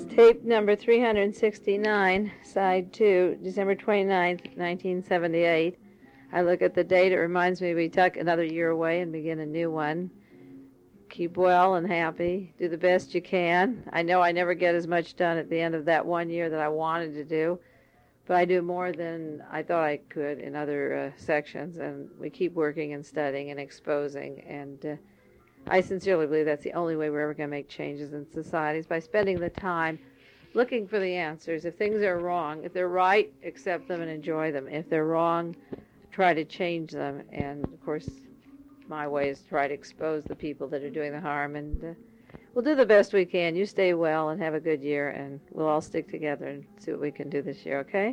Tape number 369, side 2, December 29th, 1978. I look at the date. It reminds me we tuck another year away and begin a new one. Keep well and happy. Do the best you can. I know I never get as much done at the end of that 1 year that I wanted to do, but I do more than I thought I could in other sections, and we keep working and studying and exposing, and I sincerely believe that's the only way we're ever going to make changes in society, is by spending the time looking for the answers. If things are wrong, if they're right, accept them and enjoy them. If they're wrong, try to change them. And, of course, my way is to try to expose the people that are doing the harm. And we'll do the best we can. You stay well and have a good year, and we'll all stick together and see what we can do this year, okay?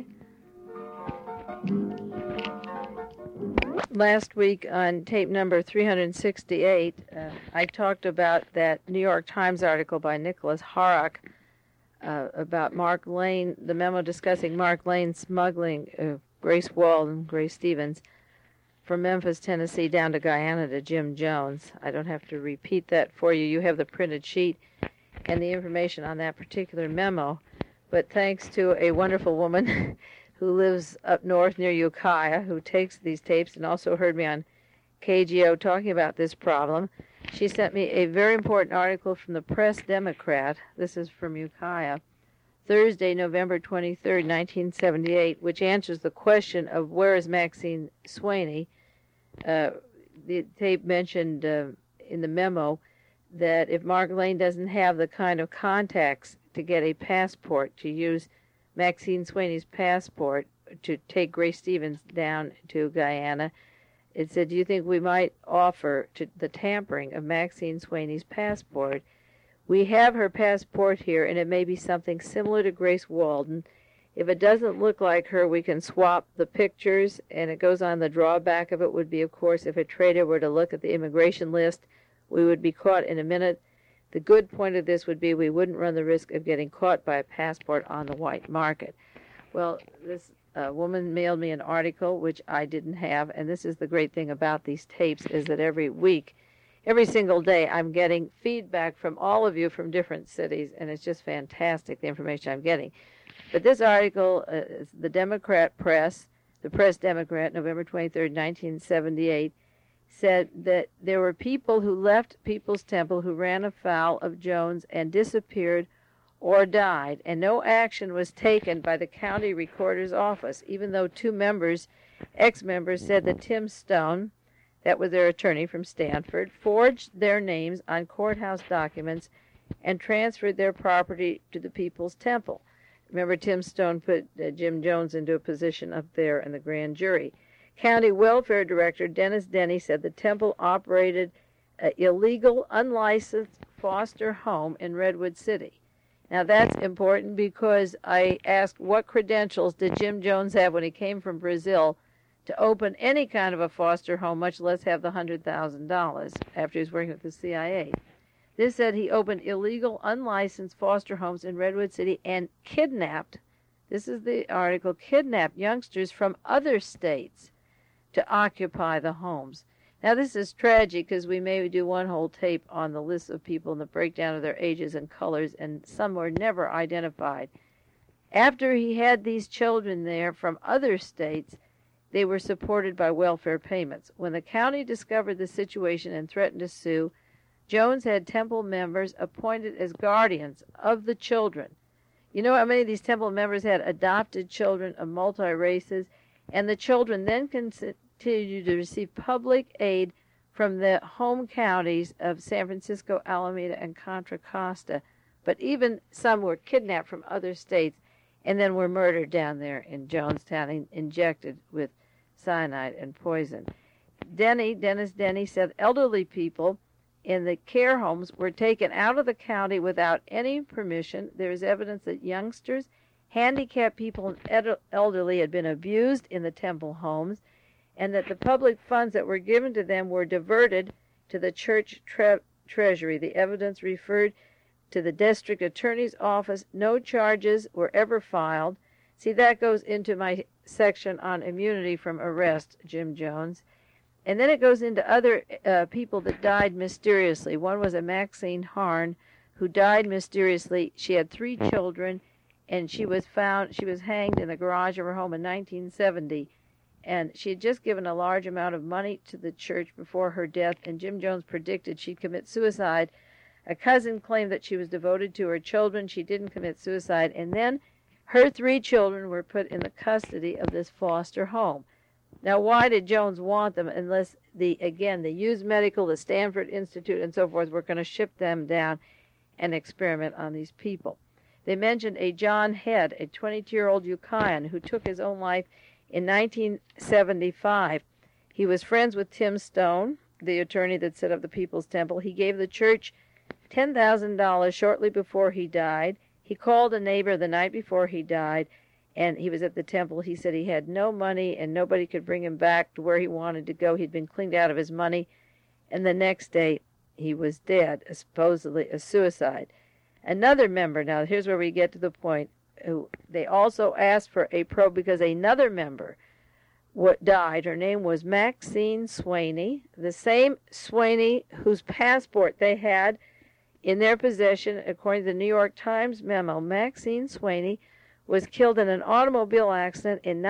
Last week on tape number 368, I talked about that New York Times article by Nicholas Horrock about Mark Lane, the memo discussing Mark Lane smuggling Grace Wald and Grace Stevens from Memphis, Tennessee down to Guyana to Jim Jones. I don't have to repeat that for you. You have the printed sheet and the information on that particular memo. But thanks to a wonderful woman who lives up north near Ukiah, who takes these tapes and also heard me on KGO talking about this problem. She sent me a very important article from the Press Democrat. This is from Ukiah, Thursday, November 23rd, 1978, which answers the question of where is Maxine Swaney. The tape mentioned in the memo that if Mark Lane doesn't have the kind of contacts to get a passport, to use Maxine Swaney's passport to take Grace Stevens down to Guyana, it said, do you think we might offer to the tampering of Maxine Swaney's passport? We have her passport here, and it may be something similar to Grace Walden. If it doesn't look like her, we can swap the pictures, and it goes on. The drawback of it would be, of course, if a trader were to look at the immigration list, we would be caught in a minute. The good point of this would be we wouldn't run the risk of getting caught by a passport on the white market. Well, this woman mailed me an article, which I didn't have, and this is the great thing about these tapes, is that every week, every single day, I'm getting feedback from all of you from different cities, and it's just fantastic, the information I'm getting. But this article, the Democrat Press, the Press Democrat, November 23rd, 1978, said that there were people who left People's Temple who ran afoul of Jones and disappeared or died, and no action was taken by the county recorder's office, even though two members, ex-members, said that Tim Stone, that was their attorney from Stanford, forged their names on courthouse documents and transferred their property to the People's Temple. Remember, Tim Stone put Jim Jones into a position up there in the grand jury. County Welfare Director Dennis Denny said the temple operated an illegal, unlicensed foster home in Redwood City. Now, that's important because I asked what credentials did Jim Jones have when he came from Brazil to open any kind of a foster home, much less have the $100,000 after he was working with the CIA. This said he opened illegal, unlicensed foster homes in Redwood City and kidnapped, this is the article, kidnapped youngsters from other states to occupy the homes. Now, this is tragic because we may do one whole tape on the list of people and the breakdown of their ages and colors, and some were never identified. After he had these children there from other states, they were supported by welfare payments. When the county discovered the situation and threatened to sue, Jones had temple members appointed as guardians of the children. You know how many of these temple members had adopted children of multi-races? And the children then continued to receive public aid from the home counties of San Francisco, Alameda, and Contra Costa. But even some were kidnapped from other states and then were murdered down there in Jonestown, injected with cyanide and poison. Dennis Denny said elderly people in the care homes were taken out of the county without any permission. There is evidence that youngsters, handicapped people, and elderly had been abused in the temple homes, and that the public funds that were given to them were diverted to the church treasury. The evidence referred to the district attorney's office. No charges were ever filed. See, that goes into my section on immunity from arrest, Jim Jones. And then it goes into other people that died mysteriously. One was a Maxine Harn, who died mysteriously. She had 3 children, and she was hanged in the garage of her home in 1970. And she had just given a large amount of money to the church before her death, and Jim Jones predicted she'd commit suicide. A cousin claimed that she was devoted to her children. She didn't commit suicide. And then her 3 children were put in the custody of this foster home. Now, why did Jones want them unless the Hughes Medical, the Stanford Institute, and so forth were going to ship them down and experiment on these people? They mentioned a John Head, a 22-year-old Ukiah who took his own life in 1975. He was friends with Tim Stone, the attorney that set up the People's Temple. He gave the church $10,000 shortly before he died. He called a neighbor the night before he died, and he was at the temple. He said he had no money and nobody could bring him back to where he wanted to go. He'd been cleaned out of his money, and the next day he was dead, supposedly a suicide. Another member, now here's where we get to the point, they also asked for a probe because another member died. Her name was Maxine Swaney, the same Swaney whose passport they had in their possession, according to the New York Times memo. Maxine Swaney was killed in an automobile accident in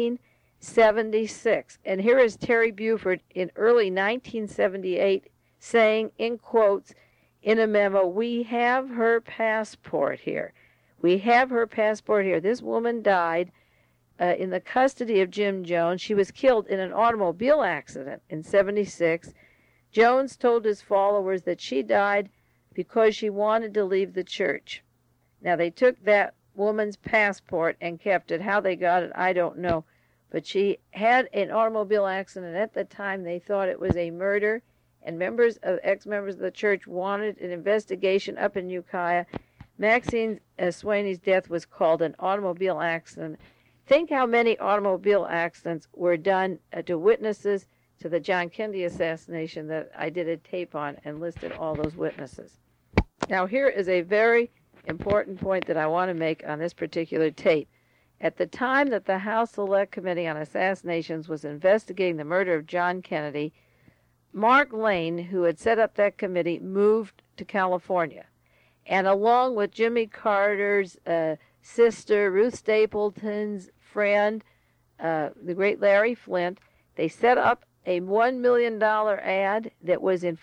1976. And here is Terry Buford in early 1978 saying, in quotes, in a memo, "We have her passport here. We have her passport here. This woman died in the custody of Jim Jones. She was killed in an automobile accident in 76. Jones told his followers that she died because she wanted to leave the church." Now, they took that woman's passport and kept it. How they got it, I don't know. But she had an automobile accident. At the time, they thought it was a murder, and ex-members of the church wanted an investigation up in Ukiah. Maxine Swaney's death was called an automobile accident. Think how many automobile accidents were done to witnesses to the John Kennedy assassination that I did a tape on and listed all those witnesses. Now, here is a very important point that I want to make on this particular tape. At the time that the House Select Committee on Assassinations was investigating the murder of John Kennedy, Mark Lane, who had set up that committee, moved to California. And along with Jimmy Carter's sister, Ruth Stapleton's friend, the great Larry Flynt, they set up a $1 million ad that was in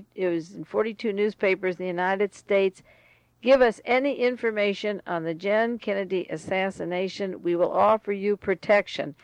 42 newspapers in the United States. Give us any information on the John Kennedy assassination. We will offer you protection.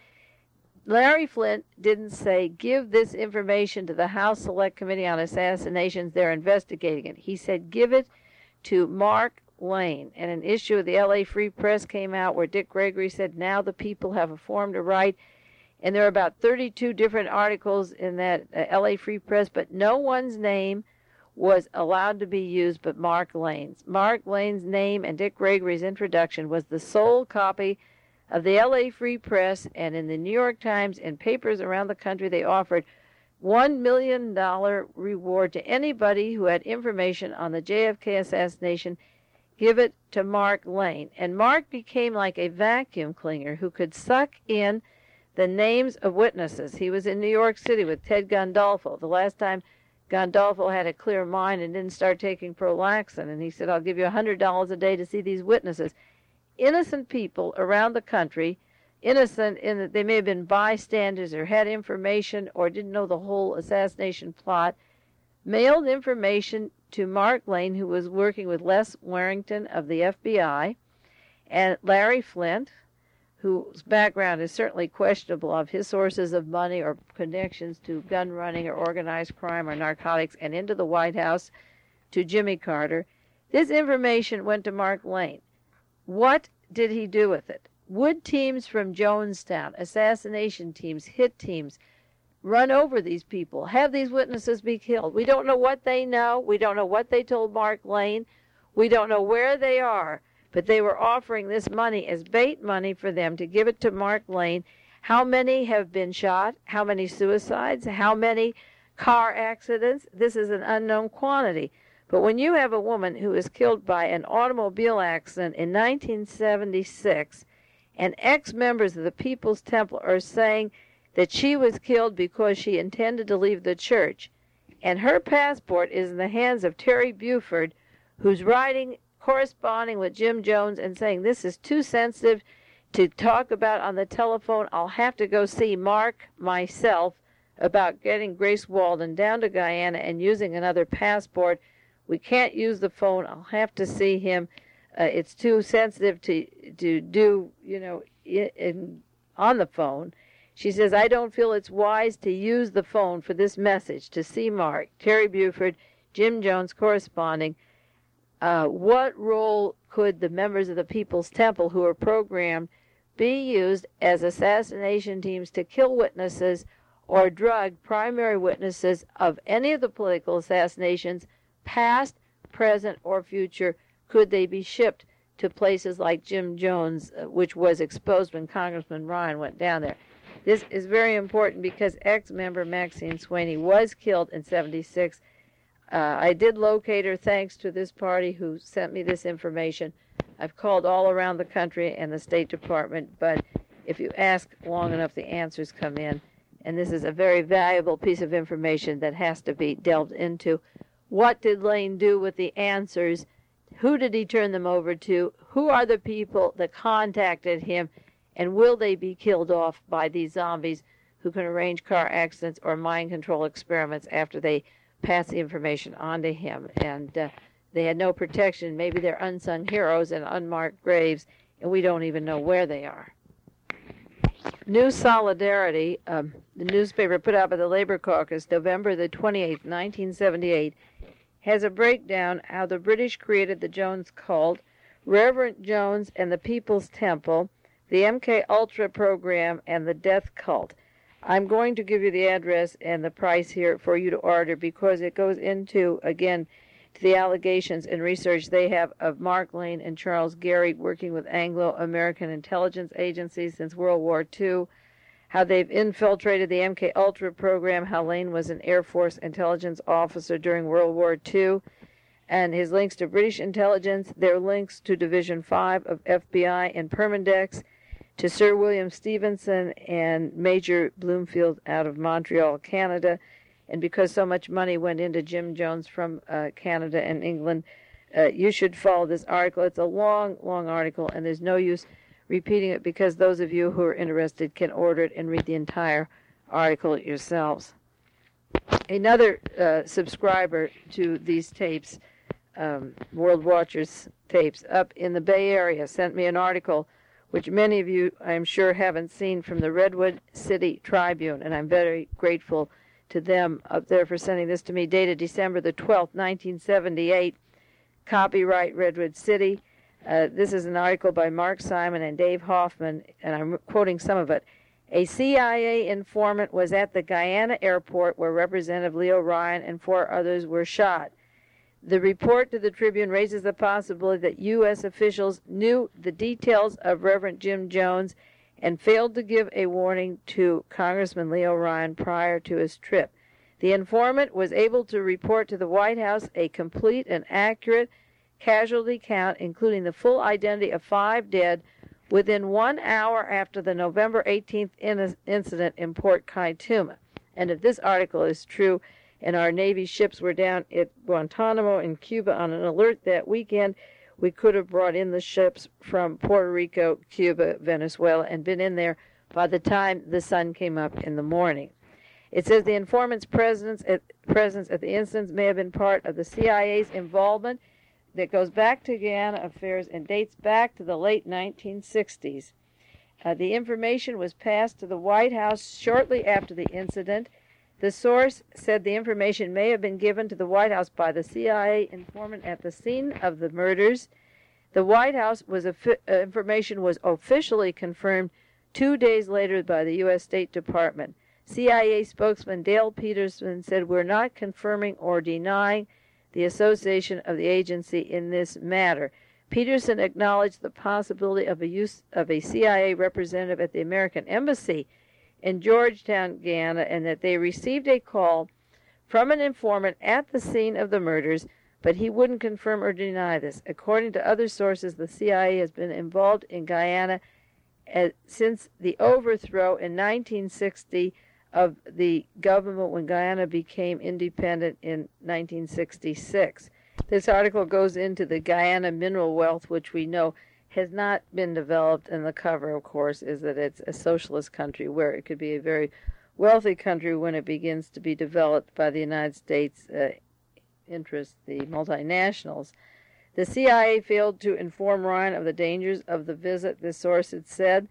Larry Flynt didn't say, give this information to the House Select Committee on Assassinations. They're investigating it. He said, give it to Mark Lane. And an issue of the L.A. Free Press came out where Dick Gregory said, now the people have a form to write. And there are about 32 different articles in that L.A. Free Press, but no one's name was allowed to be used but Mark Lane's. Mark Lane's name and Dick Gregory's introduction was the sole copy of the L.A. Free Press, and in the New York Times and papers around the country, they offered $1 million reward to anybody who had information on the JFK assassination. Give it to Mark Lane. And Mark became like a vacuum cleaner who could suck in the names of witnesses. He was in New York City with Ted Gandolfo. The last time Gandolfo had a clear mind and didn't start taking Prolaxin, and he said, I'll give you $100 a day to see these witnesses. Innocent people around the country, innocent in that they may have been bystanders or had information or didn't know the whole assassination plot, mailed information to Mark Lane, who was working with Les Warrington of the FBI, and Larry Flynt, whose background is certainly questionable of his sources of money or connections to gun running or organized crime or narcotics, and into the White House to Jimmy Carter. This information went to Mark Lane. What did he do with it? Would teams from Jonestown, assassination teams, hit teams, run over these people, have these witnesses be killed? We don't know what they know. We don't know what they told Mark Lane. We don't know where they are. But they were offering this money as bait money for them to give it to Mark Lane. How many have been shot? How many suicides? How many car accidents? This is an unknown quantity. But when you have a woman who was killed by an automobile accident in 1976, and ex-members of the People's Temple are saying that she was killed because she intended to leave the church, and her passport is in the hands of Terry Buford, who's corresponding with Jim Jones and saying, this is too sensitive to talk about on the telephone. I'll have to go see Mark myself about getting Grace Walden down to Guyana and using another passport. We can't use the phone. I'll have to see him. It's too sensitive to do, on the phone. She says, I don't feel it's wise to use the phone for this message. To see Mark, Terry Buford, Jim Jones corresponding. What role could the members of the People's Temple who are programmed be used as assassination teams to kill witnesses or drug primary witnesses of any of the political assassinations, past, present, or future? Could they be shipped to places like Jim Jones, which was exposed when Congressman Ryan went down there? This is very important because ex-member Maxine Sweeney was killed in '76. I did locate her thanks to this party who sent me this information. I've called all around the country and the State Department, but if you ask long enough, the answers come in. And this is a very valuable piece of information that has to be delved into. What did Lane do with the answers? Who did he turn them over to? Who are the people that contacted him? And will they be killed off by these zombies who can arrange car accidents or mind control experiments after they pass the information on to him? And they had no protection. Maybe they're unsung heroes and unmarked graves, and we don't even know where they are. New Solidarity, the newspaper put out by the Labor Caucus, November the 28th, 1978, has a breakdown how the British created the Jones cult, Reverend Jones and the People's Temple, the MK Ultra program, and the death cult. I'm going to give you the address and the price here for you to order because it goes into, again, to the allegations and research they have of Mark Lane and Charles Gehry working with Anglo-American intelligence agencies since World War II, how they've infiltrated the MK Ultra program, how Lane was an Air Force intelligence officer during World War II, and his links to British intelligence, their links to Division 5 of FBI and Permindex, to Sir William Stevenson and Major Bloomfield out of Montreal, Canada. And because so much money went into Jim Jones from Canada and England, you should follow this article. It's a long, long article, and there's no use repeating it because those of you who are interested can order it and read the entire article yourselves. Another subscriber to these tapes, World Watchers tapes, up in the Bay Area, sent me an article which many of you, I'm sure, haven't seen, from the Redwood City Tribune, and I'm very grateful to them up there for sending this to me, dated December the 12th, 1978, copyright Redwood City. This is an article by Mark Simon and Dave Hoffman, and I'm quoting some of it. A CIA informant was at the Guyana airport where Representative Leo Ryan and 4 others were shot. The report to the Tribune raises the possibility that U.S. officials knew the details of Reverend Jim Jones and failed to give a warning to Congressman Leo Ryan prior to his trip. The informant was able to report to the White House a complete and accurate casualty count, including the full identity of 5 dead, within 1 hour after the November 18th incident in Port Kaituma. And if this article is true, and our Navy ships were down at Guantanamo in Cuba on an alert that weekend, we could have brought in the ships from Puerto Rico, Cuba, Venezuela, and been in there by the time the sun came up in the morning. It says the informant's presence at the instance may have been part of the CIA's involvement that goes back to Guyana affairs and dates back to the late 1960s. The information was passed to the White House shortly after the incident. The source said the information may have been given to the White House by the CIA informant at the scene of the murders. The White House information was officially confirmed 2 days later by the U.S. State Department. CIA spokesman Dale Peterson said, "We're not confirming or denying the association of the agency in this matter." Peterson acknowledged the possibility of a use of a CIA representative at the American Embassy in Georgetown, Guyana, and that they received a call from an informant at the scene of the murders, but he wouldn't confirm or deny this. According to other sources, the CIA has been involved in Guyana since the overthrow in 1960 of the government when Guyana became independent in 1966. This article goes into the Guyana mineral wealth, which we know has not been developed, and the cover, of course, is that it's a socialist country where it could be a very wealthy country when it begins to be developed by the United States interests, the multinationals. The CIA failed to inform Ryan of the dangers of the visit, the sources said,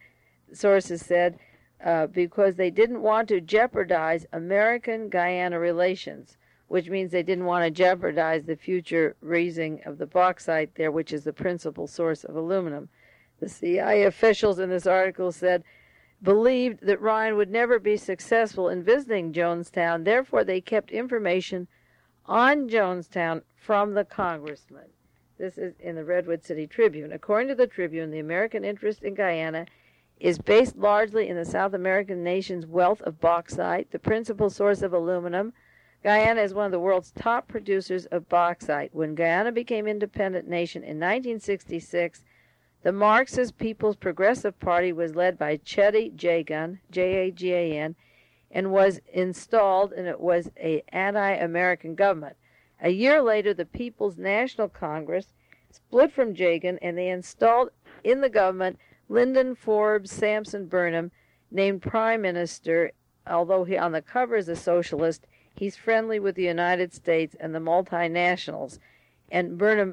because they didn't want to jeopardize American-Guyana relations, which means they didn't want to jeopardize the future raising of the bauxite there, which is the principal source of aluminum. The CIA officials in this article said, believed that Ryan would never be successful in visiting Jonestown, therefore they kept information on Jonestown from the congressman. This is in the Redwood City Tribune. According to the Tribune, the American interest in Guyana is based largely in the South American nation's wealth of bauxite, the principal source of aluminum. Guyana is one of the world's top producers of bauxite. When Guyana became an independent nation in 1966, the Marxist People's Progressive Party was led by Cheddi Jagan, J-A-G-A-N, and was installed, and it was an anti-American government. A year later, the People's National Congress split from Jagan, and they installed in the government Lyndon Forbes Sampson Burnham, named Prime Minister. Although he on the cover is a socialist, he's friendly with the United States and the multinationals. And Burnham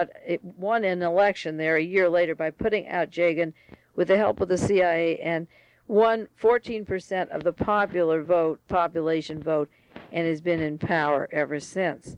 won an election there a year later by putting out Jagan with the help of the CIA and won 14% of the population vote, and has been in power ever since.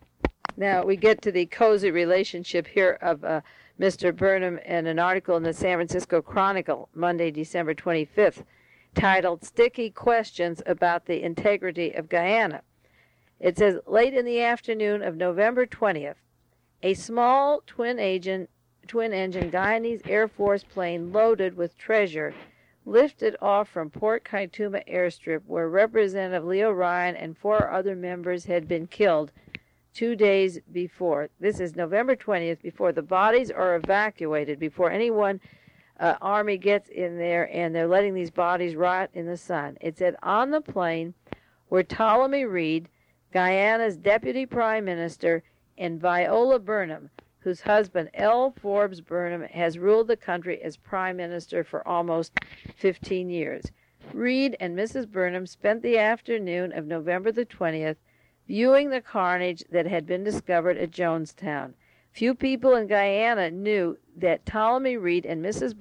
Now we get to the cozy relationship here of Mr. Burnham in an article in the San Francisco Chronicle, Monday, December 25th, titled Sticky Questions About the Integrity of Guyana. It says, late in the afternoon of November 20th, a small twin-engine Guyanese Air Force plane loaded with treasure lifted off from Port Kaituma airstrip, where Representative Leo Ryan and 4 other members had been killed 2 days before. This is November 20th, before the bodies are evacuated, before anyone Army gets in there, and they're letting these bodies rot in the sun. It said on the plane were Ptolemy Reed, Guyana's Deputy Prime Minister, and Viola Burnham, whose husband, L. Forbes Burnham, has ruled the country as Prime Minister for almost 15 years. Reed and Mrs. Burnham spent the afternoon of November the 20th viewing the carnage that had been discovered at Jonestown. Few people in Guyana knew that Ptolemy Reed and Mrs.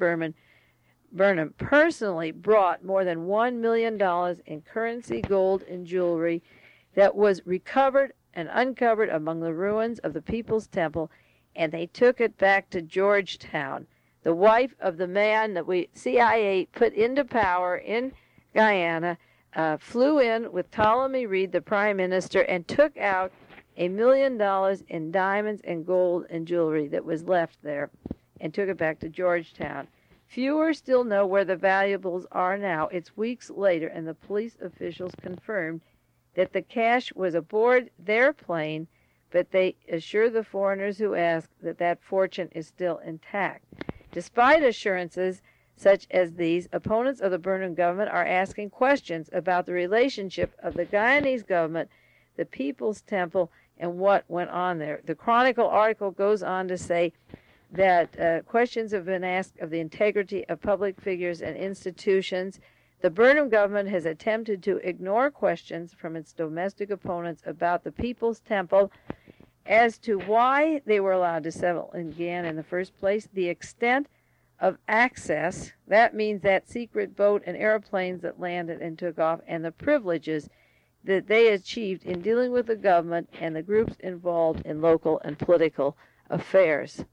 Burnham personally brought more than $1 million in currency, gold, and jewelry that was recovered and uncovered among the ruins of the People's Temple, and they took it back to Georgetown. The wife of the man that CIA put into power in Guyana flew in with Ptolemy Reed, the Prime Minister, and took out $1 million in diamonds and gold and jewelry that was left there, and took it back to Georgetown. Fewer still know where the valuables are now. It's weeks later, and the police officials confirmed that the cash was aboard their plane, but they assure the foreigners who ask that that fortune is still intact. Despite assurances such as these, opponents of the Burnham government are asking questions about the relationship of the Guyanese government, the People's Temple, and what went on there. The Chronicle article goes on to say that questions have been asked of the integrity of public figures and institutions. The Burnham government has attempted to ignore questions from its domestic opponents about the People's Temple as to why they were allowed to settle in Guyana in the first place, the extent of access, that means that secret boat and airplanes that landed and took off, and the privileges that they achieved in dealing with the government and the groups involved in local and political affairs.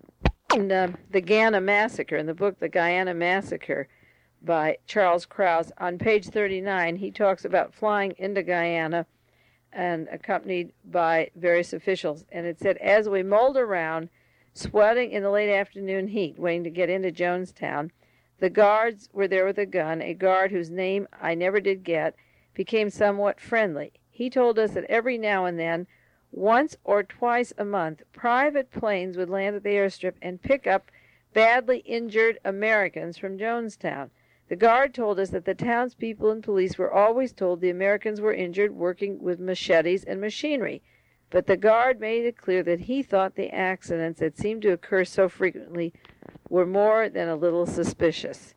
In the Guyana Massacre, in the book The Guyana Massacre by Charles Krause, on page 39, he talks about flying into Guyana and accompanied by various officials. And it said, as we mulled around, sweating in the late afternoon heat, waiting to get into Jonestown, the guards were there with a gun. A guard whose name I never did get became somewhat friendly. He told us that every now and then, once or twice a month, private planes would land at the airstrip and pick up badly injured Americans from Jonestown. The guard told us that the townspeople and police were always told the Americans were injured working with machetes and machinery. but the guard made it clear that he thought the accidents that seemed to occur so frequently were more than a little suspicious.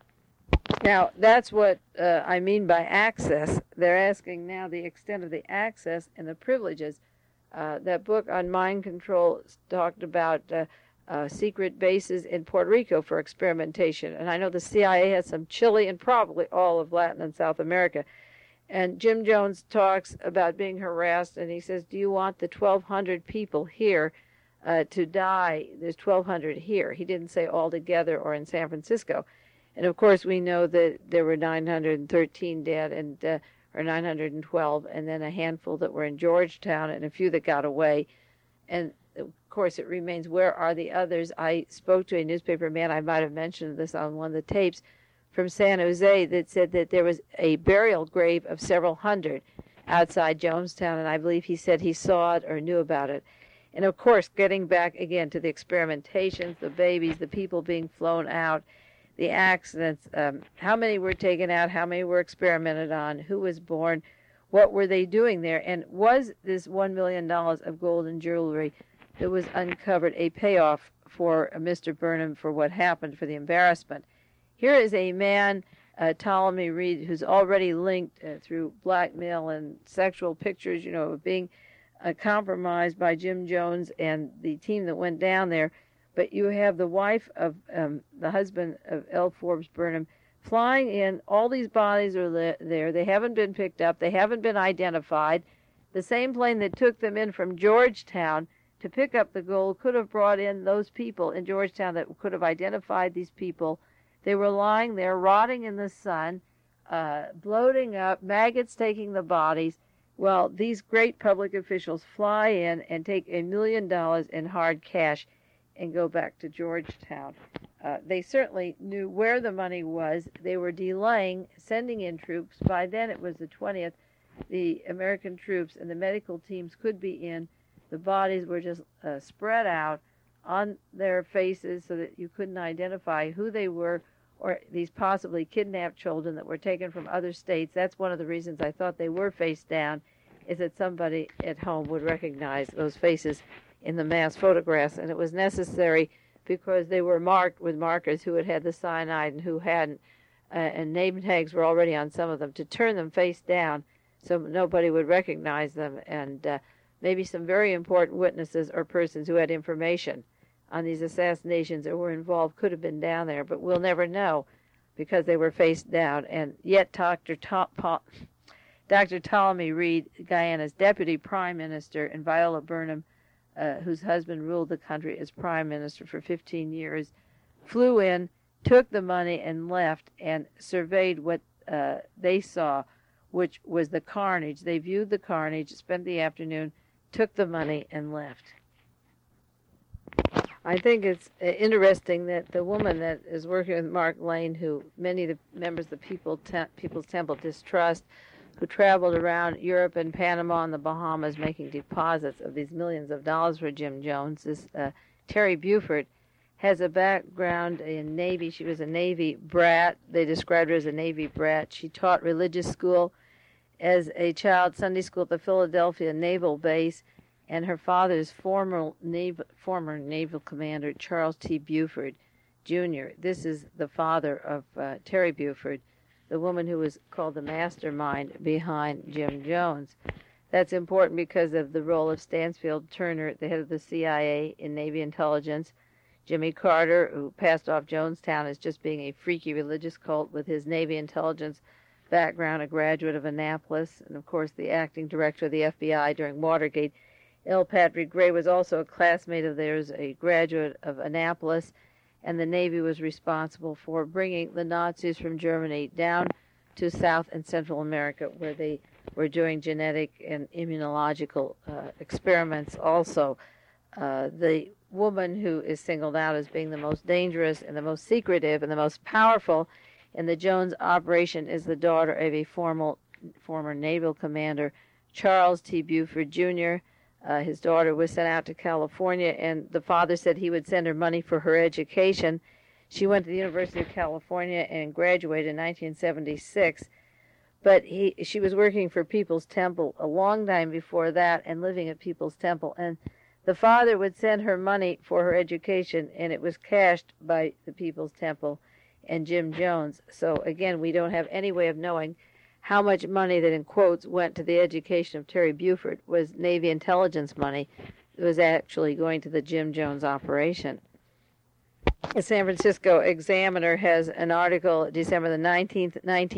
Now, that's what I mean by access. They're asking now the extent of the access and the privileges. That book on mind control talked about secret bases in Puerto Rico for experimentation. And I know the CIA has some Chile and probably all of Latin and South America. And Jim Jones talks about being harassed, and he says, do you want the 1,200 people here to die? There's 1,200 here. He didn't say all together or in San Francisco. And, of course, we know that there were 913 dead or 912, and then a handful that were in Georgetown and a few that got away. And, of course, it remains, where are the others? I spoke to a newspaper man, I might have mentioned this on one of the tapes, from San Jose that said that there was a burial grave of several hundred outside Jonestown, and I believe he said he saw it or knew about it. And, of course, getting back again to the experimentations, the babies, the people being flown out, the accidents, how many were taken out, how many were experimented on, who was born, what were they doing there, and was this $1 million of gold and jewelry that was uncovered a payoff for Mr. Burnham for what happened, for the embarrassment? Here is a man, Ptolemy Reed, who's already linked through blackmail and sexual pictures, of being compromised by Jim Jones and the team that went down there. But you have the wife of the husband of L. Forbes Burnham flying in. All these bodies are there. They haven't been picked up. They haven't been identified. The same plane that took them in from Georgetown to pick up the gold could have brought in those people in Georgetown that could have identified these people. They were lying there, rotting in the sun, bloating up, maggots taking the bodies. Well, these great public officials fly in and take $1 million in hard cash and go back to Georgetown. They certainly knew where the money was. They were delaying sending in troops. By then it was the 20th. The American troops and the medical teams could be in. The bodies were just spread out on their faces so that you couldn't identify who they were, or these possibly kidnapped children that were taken from other states. That's one of the reasons I thought they were face down, is that somebody at home would recognize those faces in the mass photographs, and it was necessary because they were marked with markers who had had the cyanide and who hadn't, and name tags were already on some of them, to turn them face down so nobody would recognize them, and maybe some very important witnesses or persons who had information on these assassinations or were involved could have been down there, but we'll never know because they were face down. And yet Dr. Ptolemy Reed, Guyana's deputy prime minister, and Viola Burnham, whose husband ruled the country as prime minister for 15 years, flew in, took the money, and left, and surveyed what they saw, which was the carnage. They viewed the carnage, spent the afternoon, took the money, and left. I think it's interesting that the woman that is working with Mark Lane, who many of the members of the People's Temple distrust, who traveled around Europe and Panama and the Bahamas making deposits of these millions of dollars for Jim Jones, this Terry Buford, has a background in Navy. She was a Navy brat. They described her as a Navy brat. She taught religious school as a child, Sunday school at the Philadelphia Naval Base, and her father's former naval commander, Charles T. Buford, Jr. This is the father of Terry Buford, the woman who was called the mastermind behind Jim Jones. That's important because of the role of Stansfield Turner, the head of the CIA in Navy intelligence, Jimmy Carter, who passed off Jonestown as just being a freaky religious cult with his Navy intelligence background, a graduate of Annapolis, and of course the acting director of the FBI during Watergate. L. Patrick Gray was also a classmate of theirs, a graduate of Annapolis, and the Navy was responsible for bringing the Nazis from Germany down to South and Central America, where they were doing genetic and immunological experiments also. The woman who is singled out as being the most dangerous and the most secretive and the most powerful in the Jones operation is the daughter of a former naval commander, Charles T. Buford, Jr. His daughter was sent out to California, and the father said he would send her money for her education. She went to the University of California and graduated in 1976. but she was working for People's Temple a long time before that and living at People's Temple. And the father would send her money for her education, and it was cashed by the People's Temple and Jim Jones. So again, we don't have any way of knowing how much money that, in quotes, went to the education of Terry Buford was Navy intelligence money. It was actually going to the Jim Jones operation. The San Francisco Examiner has an article, December the 19th,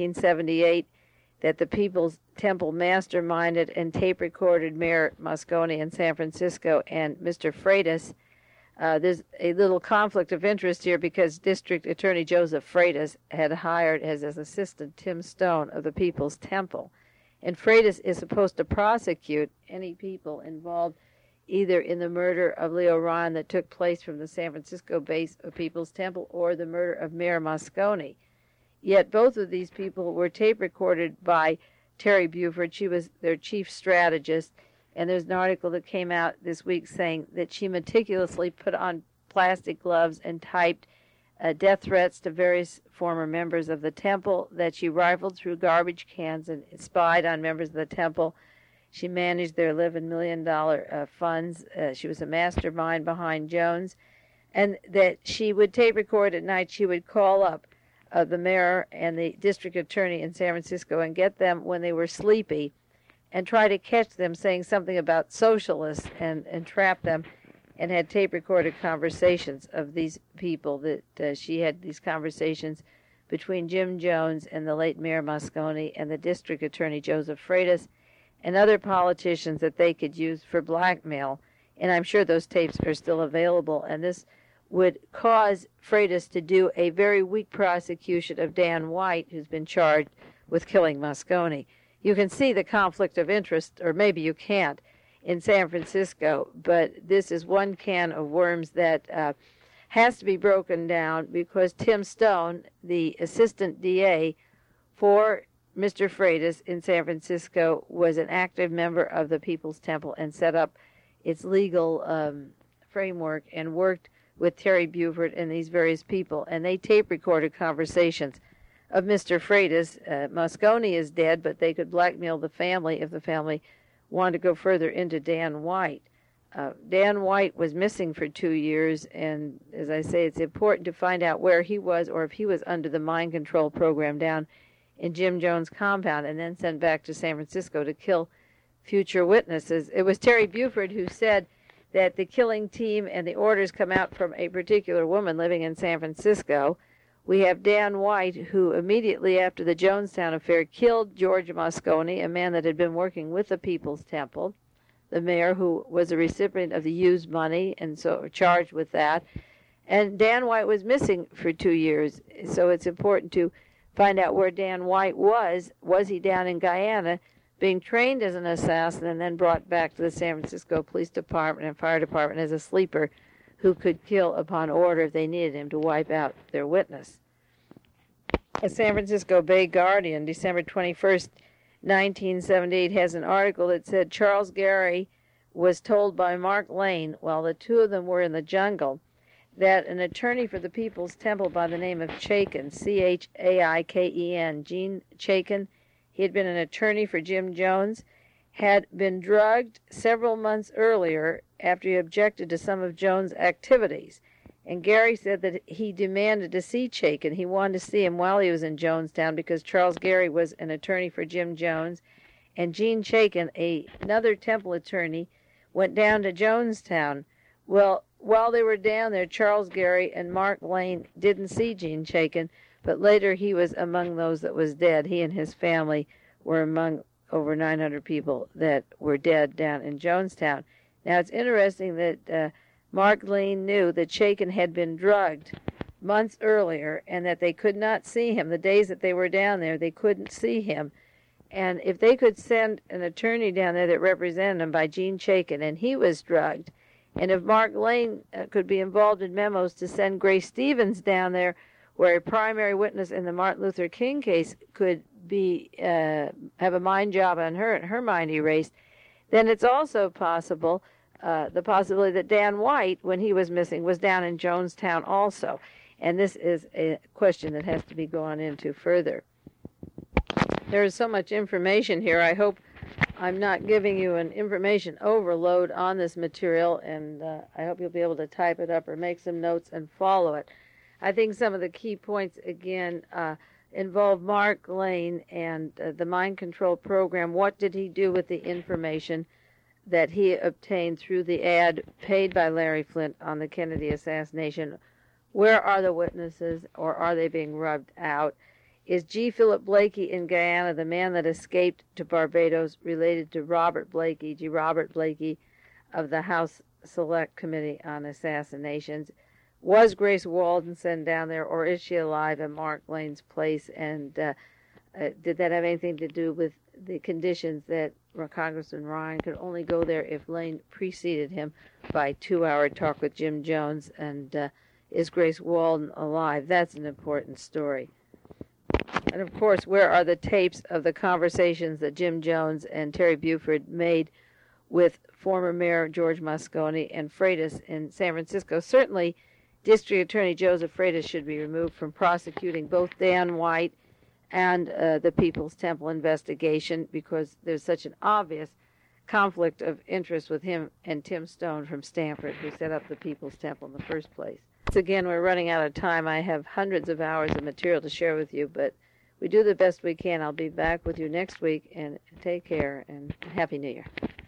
1978, that the People's Temple masterminded and tape-recorded Mayor Moscone in San Francisco and Mr. Freitas. There's a little conflict of interest here because District Attorney Joseph Freitas had hired as his assistant Tim Stone of the People's Temple. And Freitas is supposed to prosecute any people involved either in the murder of Leo Ron that took place from the San Francisco base of People's Temple or the murder of Mayor Moscone. Yet both of these people were tape recorded by Terry Buford. She was their chief strategist, and there's an article that came out this week saying that she meticulously put on plastic gloves and typed death threats to various former members of the temple, that she rifled through garbage cans and spied on members of the temple. She managed their $11 million funds. She was a mastermind behind Jones, and that she would tape record at night. She would call up the mayor and the district attorney in San Francisco and get them when they were sleepy and try to catch them saying something about socialists and trap them, and had tape recorded conversations of these people that she had these conversations between Jim Jones and the late Mayor Moscone and the district attorney Joseph Freitas and other politicians that they could use for blackmail. And I'm sure those tapes are still available, and this would cause Freitas to do a very weak prosecution of Dan White, who's been charged with killing Moscone. You can see the conflict of interest, or maybe you can't, in San Francisco, but this is one can of worms that has to be broken down because Tim Stone, the assistant DA for Mr. Freitas in San Francisco, was an active member of the People's Temple and set up its legal framework and worked with Terry Buford and these various people. And they tape recorded conversations of Mr. Freitas. Moscone is dead, but they could blackmail the family if the family wanted to go further into Dan White. Dan White was missing for 2 years, and as I say, it's important to find out where he was or if he was under the mind control program down in Jim Jones' compound and then sent back to San Francisco to kill future witnesses. It was Terry Buford who said that the killing team and the orders come out from a particular woman living in San Francisco. We have Dan White, who immediately after the Jonestown affair killed George Moscone, a man that had been working with the People's Temple, the mayor who was a recipient of the used money and so charged with that. And Dan White was missing for 2 years, so it's important to find out where Dan White was. Was he down in Guyana being trained as an assassin and then brought back to the San Francisco Police Department and Fire Department as a sleeper who could kill upon order if they needed him to wipe out their witness? The San Francisco Bay Guardian, December 21st, 1978, has an article that said Charles Gary was told by Mark Lane, while the two of them were in the jungle, that an attorney for the People's Temple by the name of Chaikin, C-H-A-I-K-E-N, Gene Chaikin, he had been an attorney for Jim Jones, had been drugged several months earlier after he objected to some of Jones' activities. And Gary said that he demanded to see Chaikin. He wanted to see him while he was in Jonestown because Charles Gary was an attorney for Jim Jones. And Gene Chaikin, another Temple attorney, went down to Jonestown. Well, while they were down there, Charles Gary and Mark Lane didn't see Gene Chaikin, but later he was among those that was dead. He and his family were among over 900 people that were dead down in Jonestown. Now, it's interesting that Mark Lane knew that Chaikin had been drugged months earlier and that they could not see him. The days that they were down there, they couldn't see him. And if they could send an attorney down there that represented him by Gene Chaikin and he was drugged, and if Mark Lane could be involved in memos to send Grace Stevens down there where a primary witness in the Martin Luther King case could be have a mind job on her and her mind erased, then it's also possible the possibility that Dan White, when he was missing, was down in Jonestown also. And this is a question that has to be gone into further. There is so much information here. I hope I'm not giving you an information overload on this material, and I hope you'll be able to type it up or make some notes and follow it. I think some of the key points, again, involve Mark Lane and the mind control program. What did he do with the information that he obtained through the ad paid by Larry Flynt on the Kennedy assassination? Where are the witnesses, or are they being rubbed out? Is G. Philip Blakey in Guyana, the man that escaped to Barbados, related to Robert Blakey, G. Robert Blakey, of the House Select Committee on Assassinations? Was Grace Walden sent down there, or is she alive in Mark Lane's place? And did that have anything to do with the conditions that Congressman Ryan could only go there if Lane preceded him by 2-hour talk with Jim Jones? And is Grace Walden alive? That's an important story. And, of course, where are the tapes of the conversations that Jim Jones and Terry Buford made with former Mayor George Moscone and Freitas in San Francisco? Certainly, District Attorney Joseph Freitas should be removed from prosecuting both Dan White and the People's Temple investigation, because there's such an obvious conflict of interest with him and Tim Stone from Stanford, who set up the People's Temple in the first place. Again, we're running out of time. I have hundreds of hours of material to share with you, but we do the best we can. I'll be back with you next week, and take care, and Happy New Year.